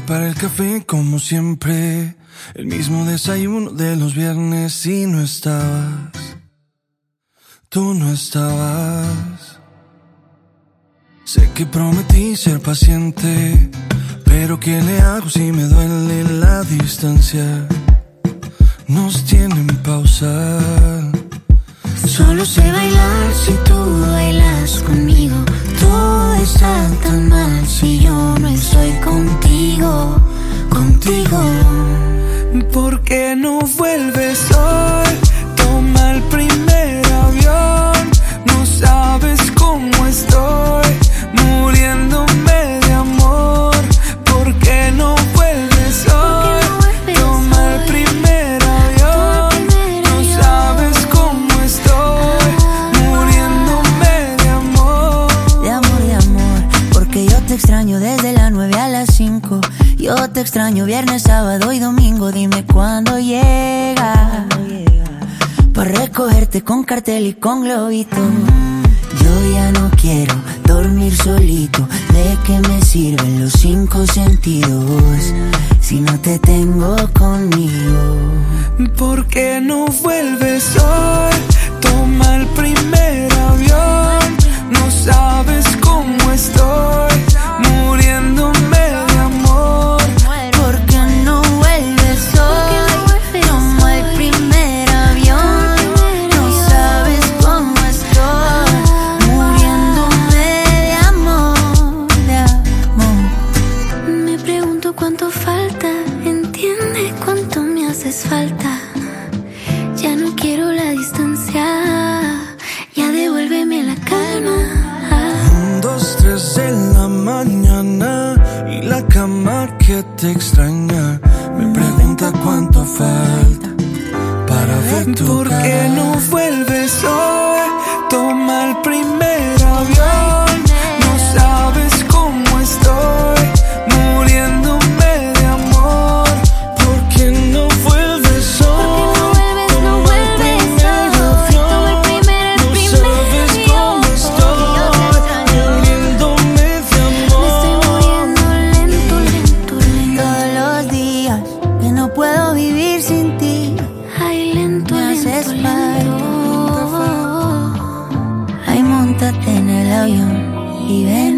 para el café como siempre, el mismo desayuno de los viernes y no estabas, tú no estabas. Sé que prometí ser paciente, pero ¿qué le hago si me duele la distancia? Nos tienen pausa. Solo sé bailar si tú bailas conmigo. Todo está tan mal si yo no estoy contigo, contigo. ¿Por qué no vuelves hoy? Toma el primer avión. No sabes cómo estoy, muriéndome de amor. ¿Por qué no vuelves hoy? Toma el primer avión. No sabes cómo estoy, muriéndome de amor. De amor, de amor. Porque yo te extraño desde las 9 a las 5. Yo te extraño viernes, sábado y domingo. Dime cuándo llega pa' recogerte con cartel y con globito. Yo ya no quiero dormir solito. ¿De qué me sirven los 5 sentidos si no te tengo conmigo? ¿Por qué no vuelves hoy? Toma el primer avión. No sabes cómo estoy, muriéndome de amor. ¿Por qué no vuelves hoy? Toma el primer avión. No sabes cómo estoy, muriéndome de amor, de amor. Me pregunto cuánto falta, entiende cuánto me haces falta. Ya no quiero la distancia, ya devuélveme la calma. 1, 2, 3 de la mañana y la cama que te extraña me pregunta cuánto falta para ver tu ¿Por cara. qué no vuelves hoy? Toma el primer avión. No sabes cómo estoy, muriéndome de amor. ¿Por qué no vuelves hoy? Toma el primer avión. No sabes cómo estoy, muriéndome de Me estoy amor. muriendo lento, lento, lento. Todos los días que no puedo vivir sin ti. Ay, lento, me haces falta. Ay, móntate en el avión y ven